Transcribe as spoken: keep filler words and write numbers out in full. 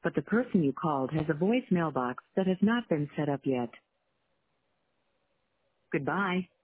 but the person you called has a voicemail box that has not been set up yet. Goodbye.